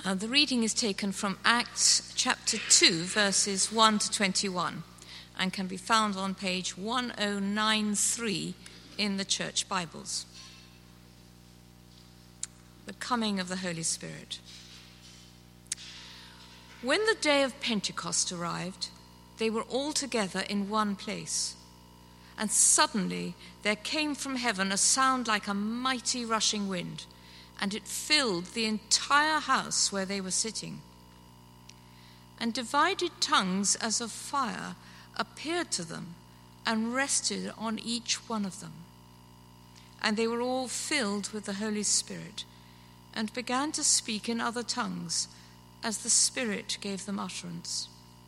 The reading is taken from Acts chapter 2, verses 1 to 21, and can be found on page 1093 in the Church Bibles. The coming of the Holy Spirit. When the day of Pentecost arrived, they were all together in one place. And suddenly there came from heaven a sound like a mighty rushing wind, and it filled the entire house where they were sitting. And divided tongues as of fire appeared to them and rested on each one of them. And they were all filled with the Holy Spirit and began to speak in other tongues as the Spirit gave them utterance.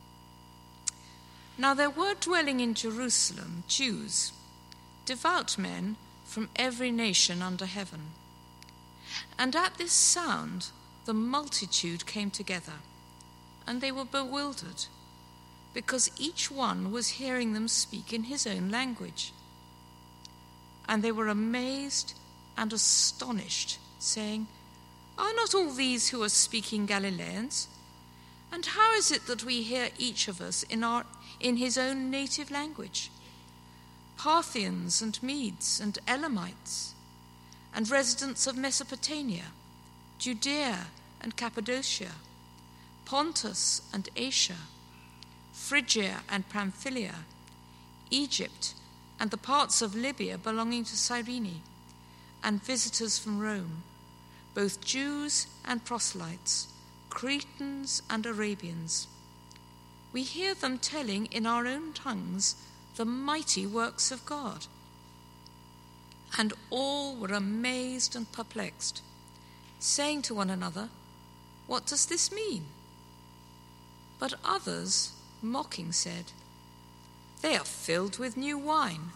Now there were dwelling in Jerusalem Jews, devout men from every nation under heaven. And at this sound the multitude came together, and they were bewildered, because each one was hearing them speak in his own language. And they were amazed and astonished, saying, "Are not all these who are speaking Galileans? And how is it that we hear each of us in his own native language? Parthians and Medes and Elamites, and residents of Mesopotamia, Judea and Cappadocia, Pontus and Asia, Phrygia and Pamphylia, Egypt and the parts of Libya belonging to Cyrene, and visitors from Rome, both Jews and proselytes, Cretans and Arabians. We hear them telling in our own tongues the mighty works of God." And all were amazed and perplexed, saying to one another, "What does this mean?" But others, mocking, said, "They are filled with new wine."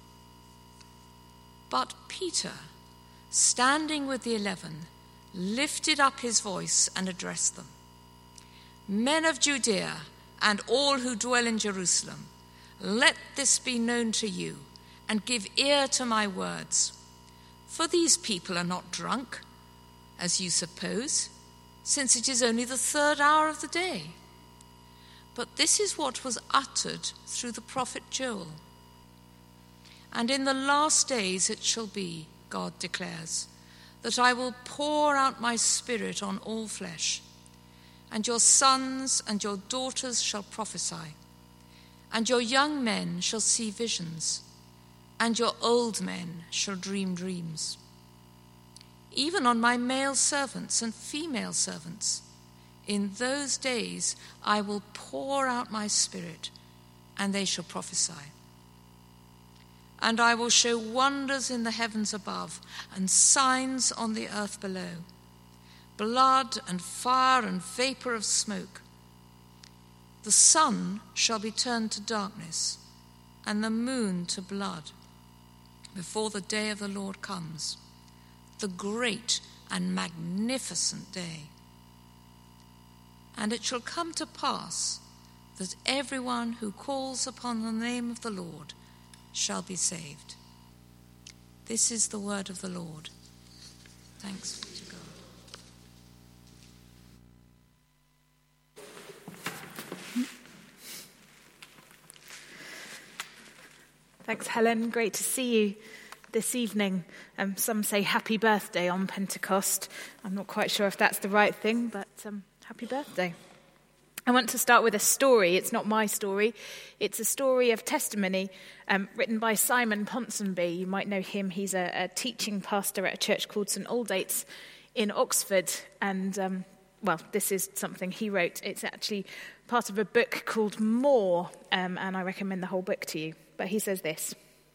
But Peter, standing with the 11, lifted up his voice and addressed them. "Men of Judea and all who dwell in Jerusalem, let this be known to you, and give ear to my words. For these people are not drunk, as you suppose, since it is only the 3rd hour of the day. But this is what was uttered through the prophet Joel. And in the last days it shall be, God declares, that I will pour out my Spirit on all flesh, and your sons and your daughters shall prophesy, and your young men shall see visions, and your old men shall dream dreams. Even on my male servants and female servants, in those days I will pour out my Spirit, and they shall prophesy. And I will show wonders in the heavens above, and signs on the earth below, blood and fire and vapor of smoke. The sun shall be turned to darkness, and the moon to blood, before the day of the Lord comes, the great and magnificent day. And it shall come to pass that everyone who calls upon the name of the Lord shall be saved." This is the word of the Lord. Thanks be to God. Thanks, Helen. Great to see you this evening. Some say happy birthday on Pentecost. I'm not quite sure if that's the right thing, but happy birthday. I want to start with a story. It's not my story. It's a story of testimony written by Simon Ponsonby. You might know him. He's a teaching pastor at a church called St Aldate's in Oxford. And, this is something he wrote. It's actually part of a book called More, and I recommend the whole book to you. But he says this: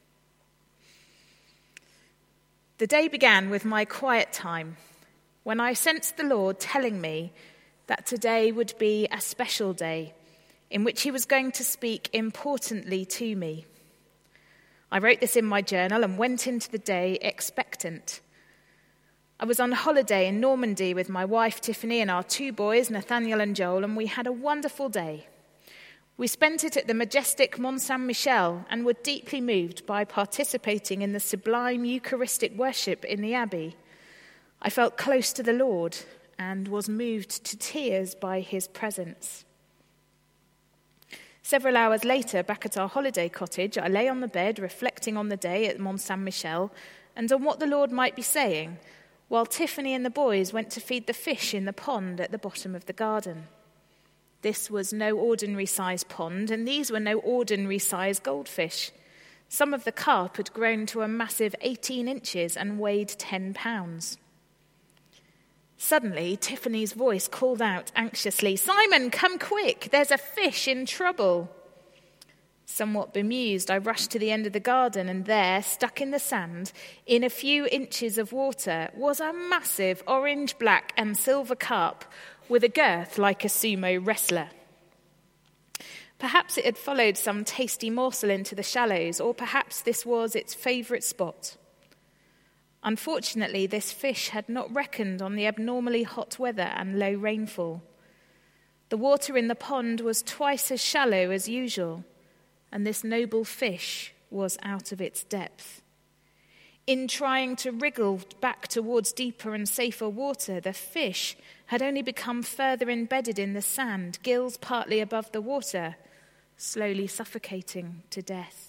"The day began with my quiet time, when I sensed the Lord telling me that today would be a special day in which he was going to speak importantly to me. I wrote this in my journal and went into the day expectant. I was on holiday in Normandy with my wife Tiffany and our 2 boys, Nathaniel and Joel, and we had a wonderful day. We spent it at the majestic Mont Saint-Michel and were deeply moved by participating in the sublime Eucharistic worship in the Abbey. I felt close to the Lord and was moved to tears by his presence. Several hours later, back at our holiday cottage, I lay on the bed reflecting on the day at Mont Saint-Michel and on what the Lord might be saying, while Tiffany and the boys went to feed the fish in the pond at the bottom of the garden. This was no ordinary size pond, and these were no ordinary size goldfish. Some of the carp had grown to a massive 18 inches and weighed 10 pounds. Suddenly, Tiffany's voice called out anxiously, "Simon, come quick, there's a fish in trouble." Somewhat bemused, I rushed to the end of the garden, and there, stuck in the sand, in a few inches of water, was a massive orange, black and silver carp with a girth like a sumo wrestler. Perhaps it had followed some tasty morsel into the shallows, or perhaps this was its favourite spot. Unfortunately, this fish had not reckoned on the abnormally hot weather and low rainfall. The water in the pond was twice as shallow as usual, and this noble fish was out of its depth. In trying to wriggle back towards deeper and safer water, the fish had only become further embedded in the sand, gills partly above the water, slowly suffocating to death.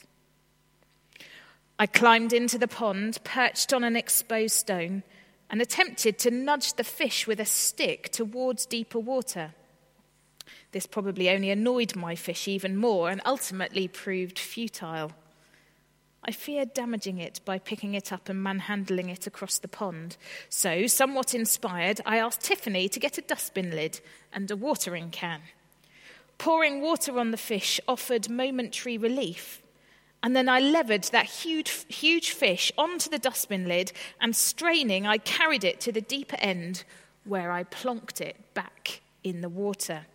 I climbed into the pond, perched on an exposed stone, and attempted to nudge the fish with a stick towards deeper water. This probably only annoyed my fish even more and ultimately proved futile. I feared damaging it by picking it up and manhandling it across the pond. So, somewhat inspired, I asked Tiffany to get a dustbin lid and a watering can. Pouring water on the fish offered momentary relief, and then I levered that huge fish onto the dustbin lid, and straining, I carried it to the deeper end, where I plonked it back in the water.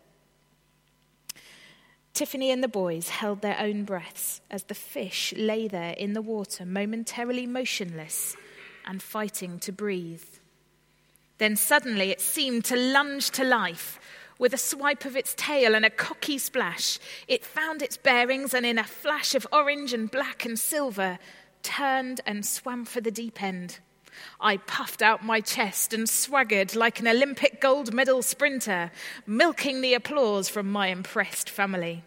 Tiffany and the boys held their own breaths as the fish lay there in the water, momentarily motionless and fighting to breathe. Then suddenly it seemed to lunge to life. With a swipe of its tail and a cocky splash, it found its bearings and in a flash of orange and black and silver, turned and swam for the deep end. I puffed out my chest and swaggered like an Olympic gold medal sprinter, milking the applause from my impressed family.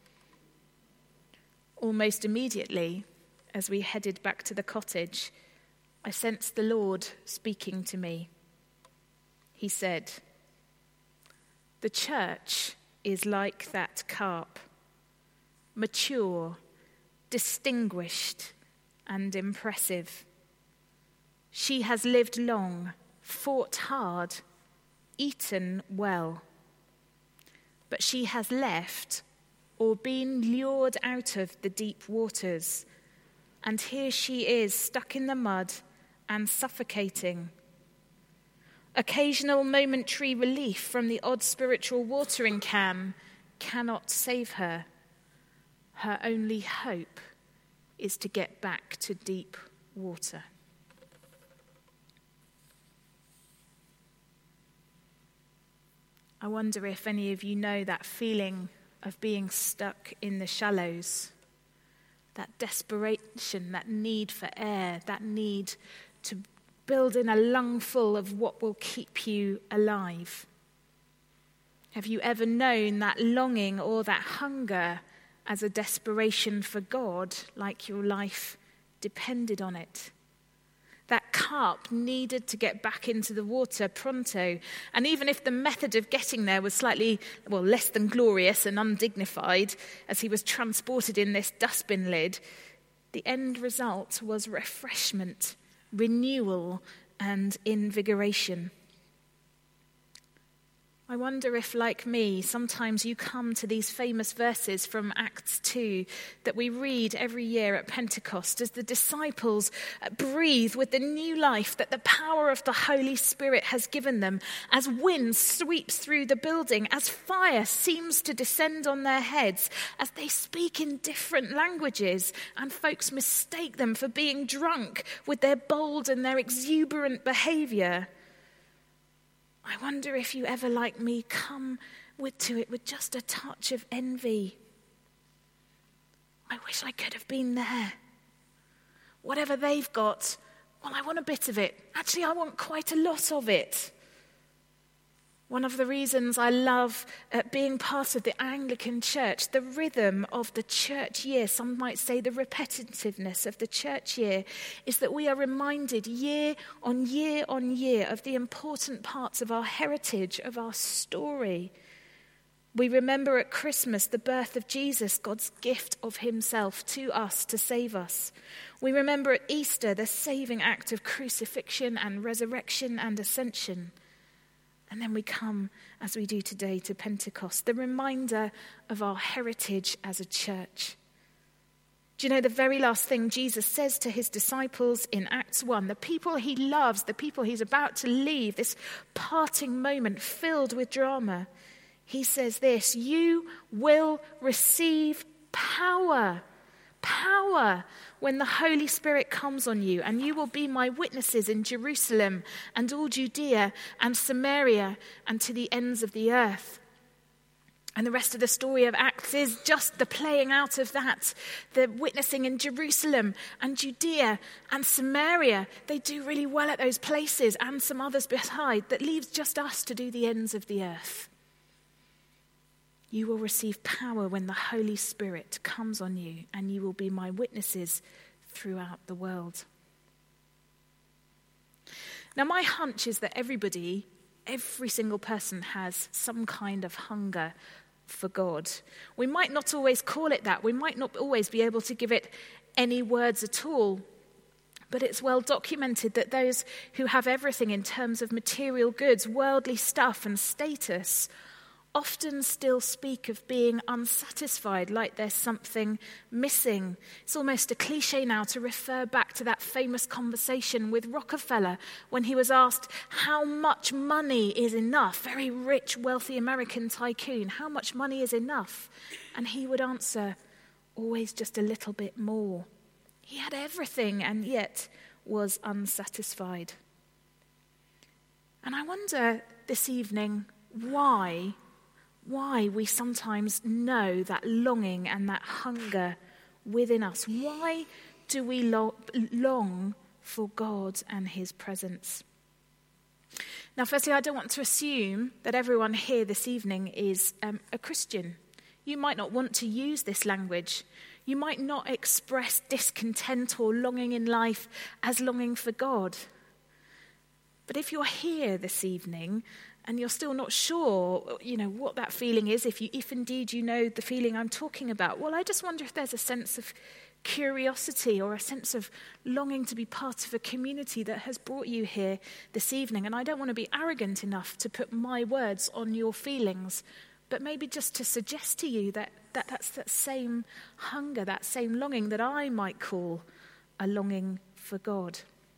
Almost immediately, as we headed back to the cottage, I sensed the Lord speaking to me. He said, "The church is like that carp, mature, distinguished, and impressive. She has lived long, fought hard, eaten well. But she has left or been lured out of the deep waters, and here she is stuck in the mud and suffocating. Occasional momentary relief from the odd spiritual watering can cannot save her. Her only hope is to get back to deep water." I wonder if any of you know that feeling of being stuck in the shallows, that desperation, that need for air, that need to build in a lungful of what will keep you alive. Have you ever known that longing or that hunger as a desperation for God, like your life depended on it? That carp needed to get back into the water pronto, and even if the method of getting there was slightly, less than glorious and undignified, as he was transported in this dustbin lid, the end result was refreshment, renewal, and invigoration. I wonder if, like me, sometimes you come to these famous verses from Acts 2 that we read every year at Pentecost as the disciples breathe with the new life that the power of the Holy Spirit has given them, as wind sweeps through the building, as fire seems to descend on their heads, as they speak in different languages, and folks mistake them for being drunk with their bold and their exuberant behavior. I wonder if you ever, like me, come to it with just a touch of envy. I wish I could have been there. Whatever they've got, I want a bit of it. Actually, I want quite a lot of it. One of the reasons I love being part of the Anglican Church, the rhythm of the church year, some might say the repetitiveness of the church year, is that we are reminded year on year on year of the important parts of our heritage, of our story. We remember at Christmas the birth of Jesus, God's gift of himself to us to save us. We remember at Easter the saving act of crucifixion and resurrection and ascension. And then we come, as we do today, to Pentecost, the reminder of our heritage as a church. Do you know the very last thing Jesus says to his disciples in Acts 1, the people he loves, the people he's about to leave, this parting moment filled with drama, he says this: you will receive power when the Holy Spirit comes on you, and you will be my witnesses in Jerusalem and all Judea and Samaria and to the ends of the earth. And the rest of the story of Acts is just the playing out of that, the witnessing in Jerusalem and Judea and Samaria. They do really well at those places and some others beside. That leaves just us to do the ends of the earth. You will receive power when the Holy Spirit comes on you, and you will be my witnesses throughout the world. Now, my hunch is that every single person has some kind of hunger for God. We might not always call it that. We might not always be able to give it any words at all. But it's well documented that those who have everything in terms of material goods, worldly stuff and status, often still speak of being unsatisfied, like there's something missing. It's almost a cliche now to refer back to that famous conversation with Rockefeller when he was asked how much money is enough, very rich, wealthy American tycoon, how much money is enough? And he would answer, always just a little bit more. He had everything and yet was unsatisfied. And I wonder this evening why we sometimes know that longing and that hunger within us. Why do we long for God and his presence? Now, firstly, I don't want to assume that everyone here this evening is a Christian. You might not want to use this language. You might not express discontent or longing in life as longing for God. But if you're here this evening and you're still not sure, what that feeling is, if indeed you know the feeling I'm talking about, well, I just wonder if there's a sense of curiosity or a sense of longing to be part of a community that has brought you here this evening. And I don't want to be arrogant enough to put my words on your feelings, but maybe just to suggest to you that's that same hunger, that same longing that I might call a longing for God.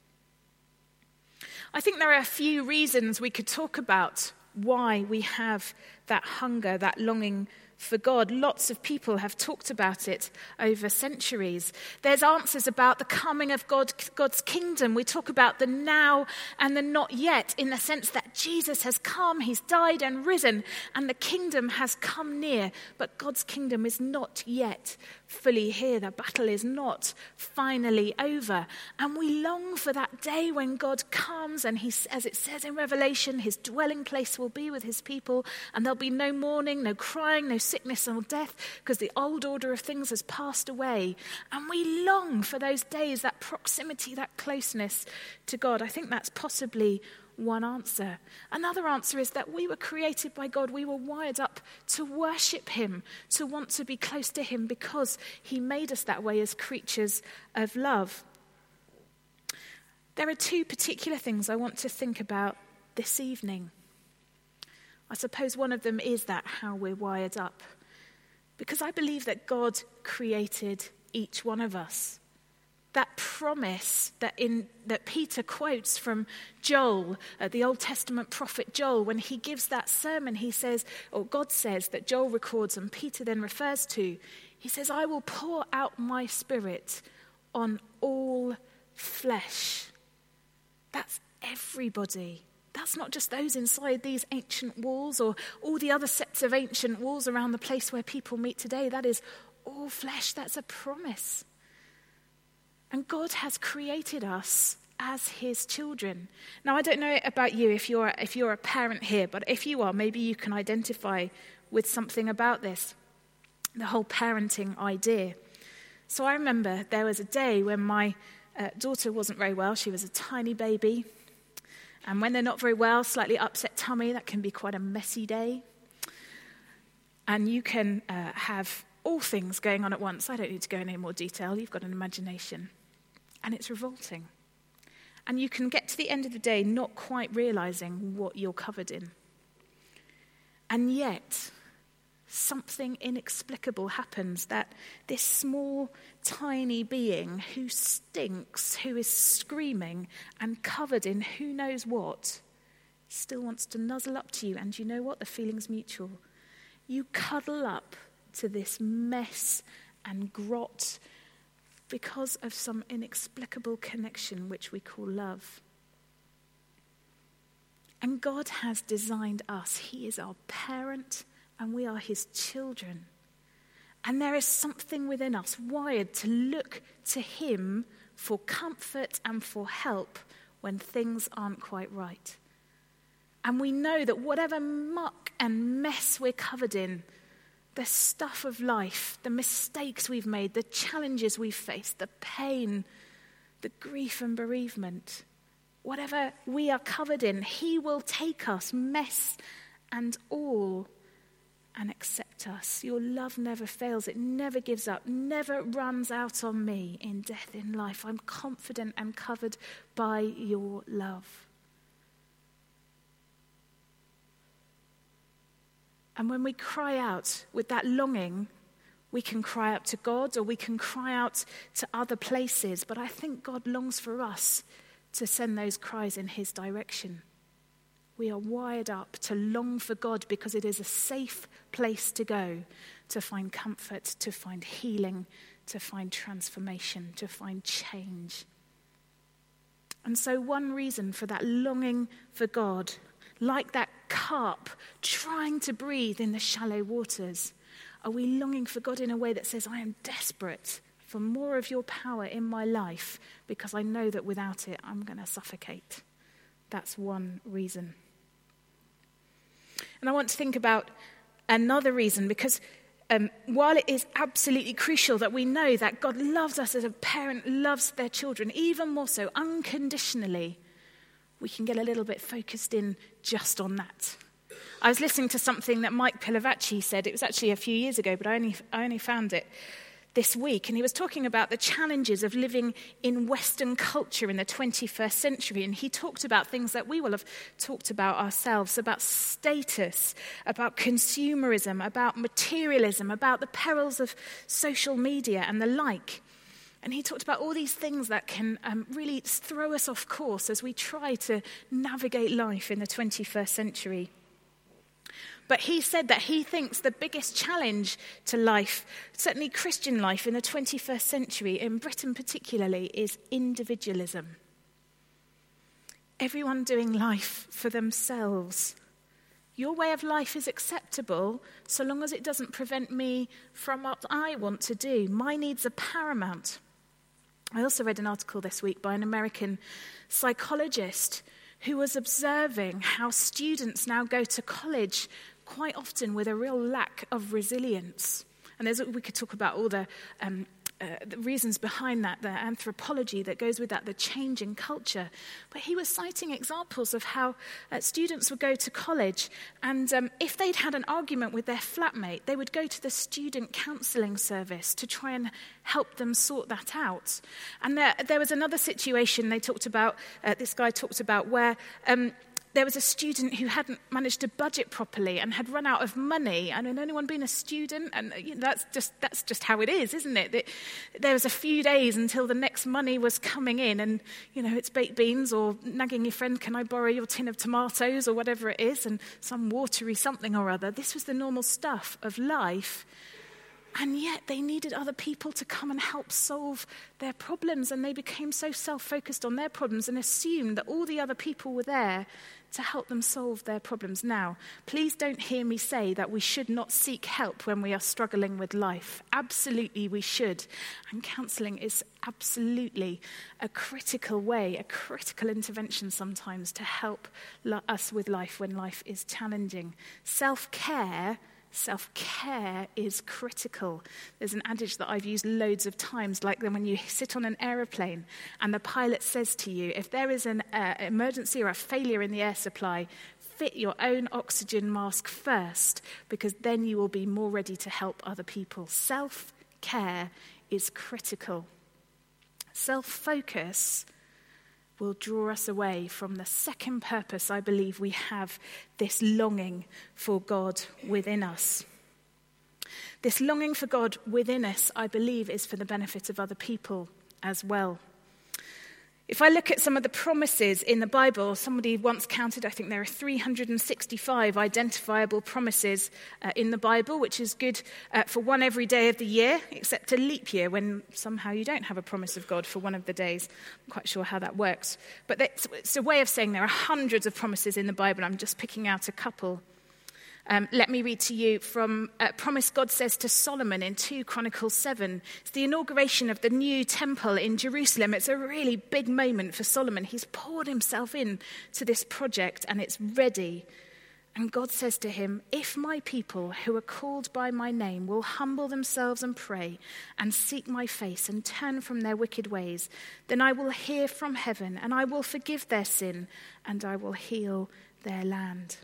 I think there are a few reasons we could talk about why we have that hunger, that longing for God. Lots of people have talked about it over centuries. There's answers about the coming of God's kingdom. We talk about the now and the not yet, in the sense that Jesus has come, he's died and risen, and the kingdom has come near. But God's kingdom is not yet fully here. The battle is not finally over. And we long for that day when God comes and as it says in Revelation, his dwelling place will be with his people, and there'll be no mourning, no crying, no sickness or death, because the old order of things has passed away. And we long for those days, that proximity, that closeness to God. I think that's possibly one answer. Another answer is that we were created by God. We were wired up to worship him, to want to be close to him, because he made us that way as creatures of love. There are two particular things I want to think about this evening. I suppose one of them is that how we're wired up, because I believe that God created each one of us. That promise that Peter quotes from Joel, the Old Testament prophet Joel, when he gives that sermon, he says, or God says, that Joel records and Peter then refers to, he says, I will pour out my spirit on all flesh. That's everybody. That's not just those inside these ancient walls or all the other sets of ancient walls around the place where people meet today. That is all flesh. That's a promise. And God has created us as his children. Now, I don't know about you if you're a parent here, but if you are, maybe you can identify with something about this, the whole parenting idea. So I remember there was a day when my daughter wasn't very well. She was a tiny baby. And when they're not very well, slightly upset tummy, that can be quite a messy day. And you can have all things going on at once. I don't need to go into any more detail. You've got an imagination. And it's revolting. And you can get to the end of the day not quite realizing what you're covered in. And yet, something inexplicable happens, that this small, tiny being who stinks, who is screaming and covered in who knows what, still wants to nuzzle up to you. And you know what? The feeling's mutual. You cuddle up to this mess and grot because of some inexplicable connection which we call love. And God has designed us. He is our parent and we are his children. And there is something within us wired to look to him for comfort and for help when things aren't quite right. And we know that whatever muck and mess we're covered in, the stuff of life, the mistakes we've made, the challenges we've faced, the pain, the grief and bereavement, whatever we are covered in, he will take us, mess and all, and accept us. Your love never fails. It never gives up, never runs out on me in death, in life. I'm confident and covered by your love. And when we cry out with that longing, we can cry out to God or we can cry out to other places. But I think God longs for us to send those cries in his direction. We are wired up to long for God because it is a safe place to go to find comfort, to find healing, to find transformation, to find change. And so one reason for that longing for God, like that carp trying to breathe in the shallow waters, are we longing for God in a way that says, I am desperate for more of your power in my life because I know that without it, I'm going to suffocate. That's one reason. And I want to think about another reason because while it is absolutely crucial that we know that God loves us as a parent loves their children, even more so unconditionally, we can get a little bit focused in just on that. I was listening to something that Mike Pilavachi said. It was actually a few years ago, but I only found it this week. And he was talking about the challenges of living in Western culture in the 21st century. And he talked about things that we will have talked about ourselves, about status, about consumerism, about materialism, about the perils of social media and the like. And he talked about all these things that can really throw us off course as we try to navigate life in the 21st century. But he said that he thinks the biggest challenge to life, certainly Christian life in the 21st century, in Britain particularly, is individualism. Everyone doing life for themselves. Your way of life is acceptable so long as it doesn't prevent me from what I want to do. My needs are paramount. I also read an article this week by an American psychologist who was observing how students now go to college quite often with a real lack of resilience. And we could talk about all the reasons behind that, the anthropology that goes with that, the change in culture. But he was citing examples of how students would go to college and if they'd had an argument with their flatmate, they would go to the student counselling service to try and help them sort that out. And there was another situation they talked about, this guy talked about, where there was a student who hadn't managed to budget properly and had run out of money. And had anyone been a student? And that's just how it is, isn't it? There was a few days until the next money was coming in, and it's baked beans or nagging your friend, "Can I borrow your tin of tomatoes?" or whatever it is, and some watery something or other. This was the normal stuff of life. And yet they needed other people to come and help solve their problems. And they became so self-focused on their problems and assumed that all the other people were there to help them solve their problems. Now, please don't hear me say that we should not seek help when we are struggling with life. Absolutely we should. And counselling is absolutely a critical way, a critical intervention sometimes to help us with life when life is challenging. Self-care is critical. There's an adage that I've used loads of times, like when you sit on an aeroplane and the pilot says to you, if there is an emergency or a failure in the air supply, fit your own oxygen mask first, because then you will be more ready to help other people. Self-care is critical. Self-focus will draw us away from the second purpose I believe we have, this longing for God within us. This longing for God within us, I believe, is for the benefit of other people as well. If I look at some of the promises in the Bible, somebody once counted, I think there are 365 identifiable promises in the Bible, which is good for one every day of the year, except a leap year when somehow you don't have a promise of God for one of the days. I'm quite sure how that works. But it's a way of saying there are hundreds of promises in the Bible. I'm just picking out a couple. Let me read to you from a promise God says to Solomon in 2 Chronicles 7. It's the inauguration of the new temple in Jerusalem. It's a really big moment for Solomon. He's poured himself in to this project and it's ready. And God says to him, if my people who are called by my name will humble themselves and pray and seek my face and turn from their wicked ways, then I will hear from heaven and I will forgive their sin and I will heal their land.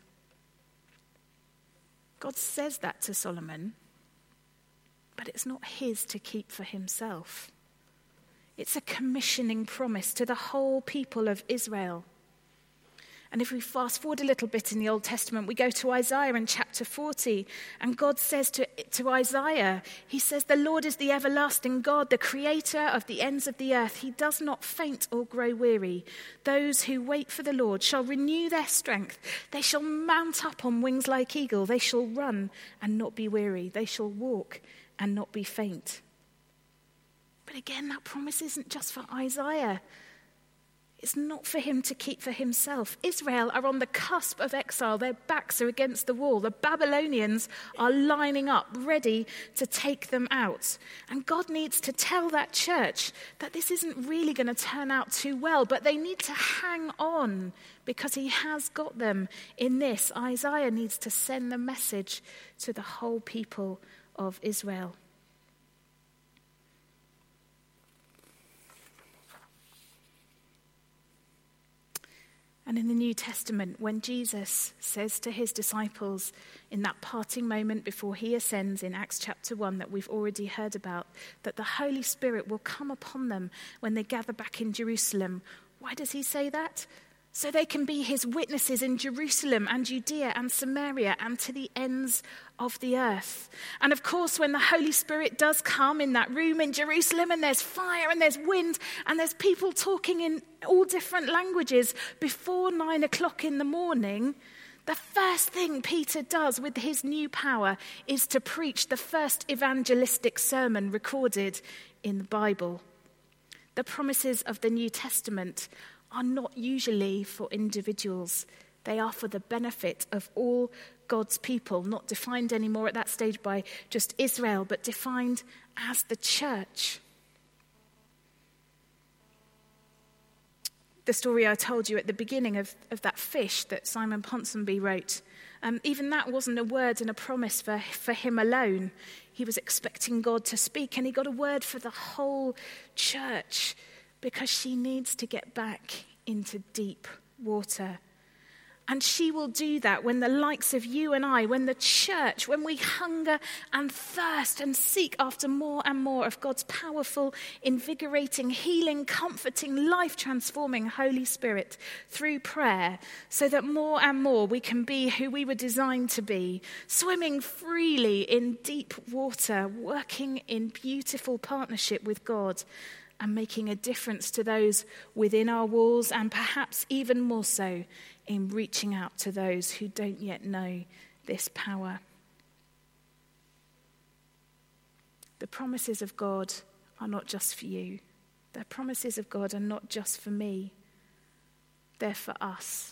God says that to Solomon, but it's not his to keep for himself. It's a commissioning promise to the whole people of Israel. And if we fast forward a little bit in the Old Testament, we go to Isaiah in chapter 40, and God says to Isaiah, he says, the Lord is the everlasting God, the creator of the ends of the earth. He does not faint or grow weary. Those who wait for the Lord shall renew their strength. They shall mount up on wings like eagle. They shall run and not be weary. They shall walk and not be faint. But again, that promise isn't just for Isaiah. It's not for him to keep for himself. Israel are on the cusp of exile. Their backs are against the wall. The Babylonians are lining up, ready to take them out. And God needs to tell that church that this isn't really going to turn out too well, but they need to hang on because he has got them in this. Isaiah needs to send the message to the whole people of Israel. And in the New Testament, when Jesus says to his disciples in that parting moment before he ascends in Acts chapter 1 that we've already heard about, that the Holy Spirit will come upon them when they gather back in Jerusalem. Why does he say that? So they can be his witnesses in Jerusalem and Judea and Samaria and to the ends of the earth. And of course, when the Holy Spirit does come in that room in Jerusalem and there's fire and there's wind and there's people talking in all different languages before 9 o'clock in the morning, the first thing Peter does with his new power is to preach the first evangelistic sermon recorded in the Bible. The promises of the New Testament are not usually for individuals. They are for the benefit of all God's people, not defined anymore at that stage by just Israel, but defined as the church. The story I told you at the beginning of that fish that Simon Ponsonby wrote, even that wasn't a word and a promise for him alone. He was expecting God to speak, and he got a word for the whole church, because she needs to get back into deep water. And she will do that when the likes of you and I, when the church, when we hunger and thirst and seek after more and more of God's powerful, invigorating, healing, comforting, life-transforming Holy Spirit through prayer, so that more and more we can be who we were designed to be, swimming freely in deep water, working in beautiful partnership with God, and making a difference to those within our walls, and perhaps even more so in reaching out to those who don't yet know this power. The promises of God are not just for you. The promises of God are not just for me. They're for us.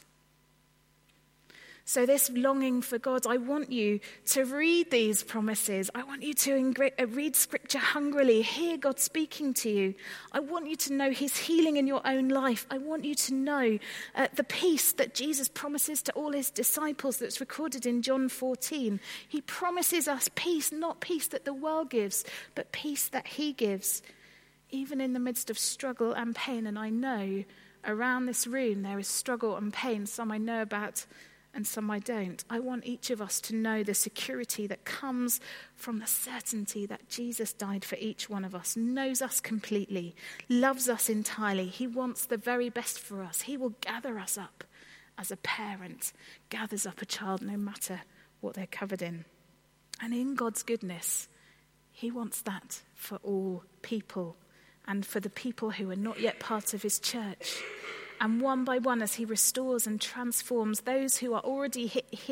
So this longing for God, I want you to read these promises. I want you to read Scripture hungrily, hear God speaking to you. I want you to know his healing in your own life. I want you to know the peace that Jesus promises to all his disciples that's recorded in John 14. He promises us peace, not peace that the world gives, but peace that he gives, even in the midst of struggle and pain. And I know around this room there is struggle and pain, some I know about and some I don't. I want each of us to know the security that comes from the certainty that Jesus died for each one of us, knows us completely, loves us entirely. He wants the very best for us. He will gather us up as a parent gathers up a child, no matter what they're covered in. And in God's goodness, he wants that for all people and for the people who are not yet part of his church. And one by one, as he restores and transforms those who are already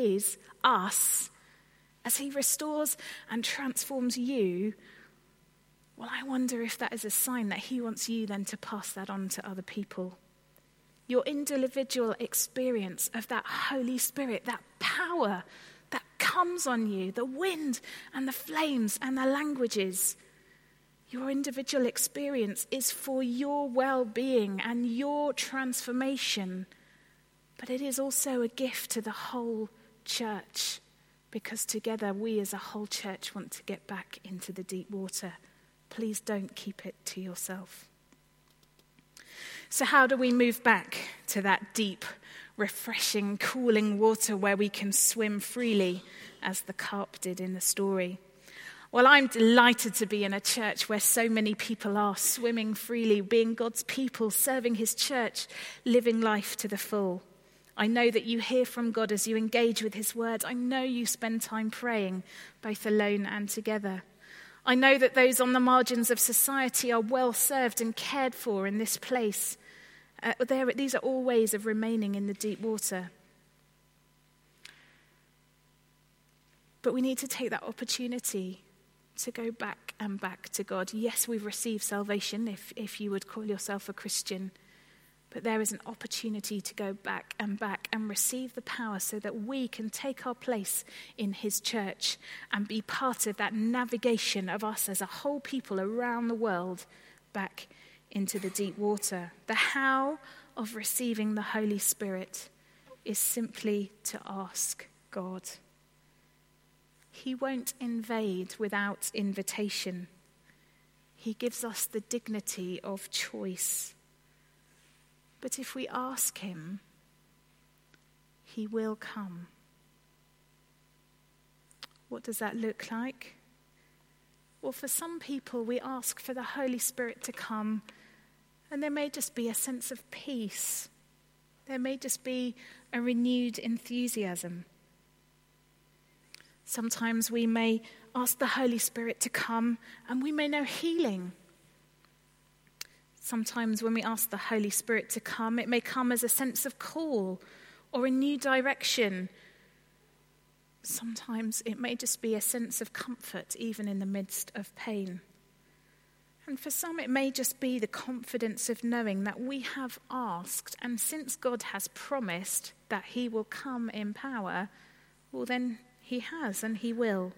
us, as he restores and transforms you, well, I wonder if that is a sign that he wants you then to pass that on to other people. Your individual experience of that Holy Spirit, that power that comes on you, the wind and the flames and the languages. Your individual experience is for your well-being and your transformation, but it is also a gift to the whole church, because together we as a whole church want to get back into the deep water. Please don't keep it to yourself. So how do we move back to that deep, refreshing, cooling water where we can swim freely, as the carp did in the story? Well, I'm delighted to be in a church where so many people are swimming freely, being God's people, serving his church, living life to the full. I know that you hear from God as you engage with his word. I know you spend time praying, both alone and together. I know that those on the margins of society are well served and cared for in this place. These are all ways of remaining in the deep water. But we need to take that opportunity to go back and back to God. Yes, we've received salvation, if you would call yourself a Christian, but there is an opportunity to go back and receive the power so that we can take our place in his church and be part of that navigation of us as a whole people around the world back into the deep water. The how of receiving the Holy Spirit is simply to ask God. He won't invade without invitation. He gives us the dignity of choice. But if we ask him, he will come. What does that look like? Well, for some people, we ask for the Holy Spirit to come, and there may just be a sense of peace. There may just be a renewed enthusiasm. Sometimes we may ask the Holy Spirit to come and we may know healing. Sometimes when we ask the Holy Spirit to come, it may come as a sense of call or a new direction. Sometimes it may just be a sense of comfort, even in the midst of pain. And for some, it may just be the confidence of knowing that we have asked, and since God has promised that he will come in power, well then he has, and he will.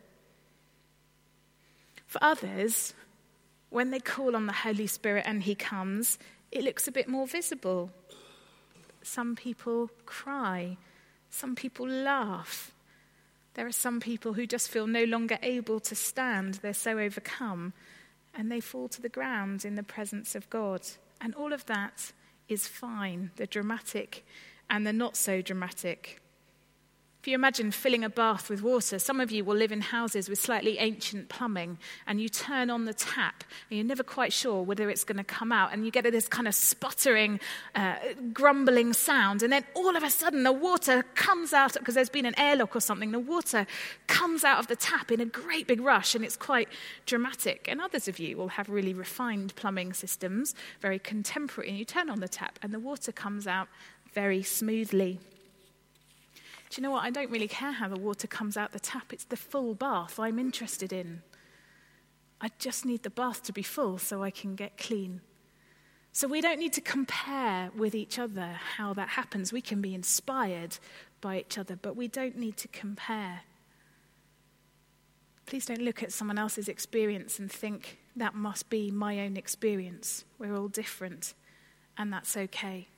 For others, when they call on the Holy Spirit and he comes, it looks a bit more visible. Some people cry. Some people laugh. There are some people who just feel no longer able to stand. They're so overcome, and they fall to the ground in the presence of God. And all of that is fine, the dramatic and the not so dramatic. If you imagine filling a bath with water, some of you will live in houses with slightly ancient plumbing, and you turn on the tap and you're never quite sure whether it's going to come out, and you get this kind of sputtering, grumbling sound, and then all of a sudden the water comes out, because there's been an airlock or something, the water comes out of the tap in a great big rush, and it's quite dramatic. And others of you will have really refined plumbing systems, very contemporary, and you turn on the tap and the water comes out very smoothly. Do you know what? I don't really care how the water comes out the tap. It's the full bath I'm interested in. I just need the bath to be full so I can get clean. So we don't need to compare with each other how that happens. We can be inspired by each other, but we don't need to compare. Please don't look at someone else's experience and think that must be my own experience. We're all different, and that's okay.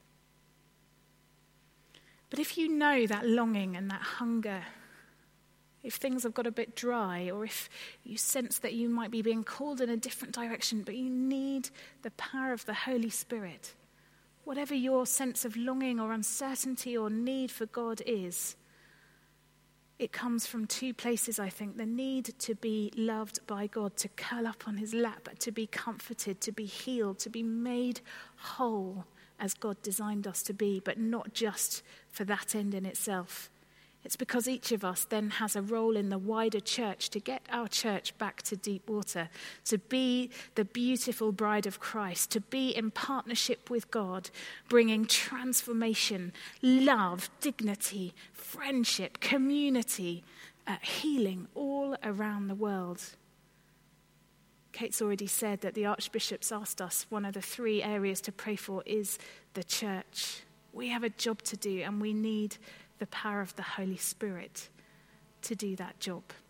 But if you know that longing and that hunger, if things have got a bit dry, or if you sense that you might be being called in a different direction, but you need the power of the Holy Spirit, whatever your sense of longing or uncertainty or need for God is, it comes from two places, I think. The need to be loved by God, to curl up on his lap, to be comforted, to be healed, to be made whole as God designed us to be, but not just for that end in itself. It's because each of us then has a role in the wider church to get our church back to deep water, to be the beautiful bride of Christ, to be in partnership with God, bringing transformation, love, dignity, friendship, community, healing all around the world. Kate's already said that the Archbishop's asked us one of the 3 areas to pray for is the church. We have a job to do, and we need the power of the Holy Spirit to do that job.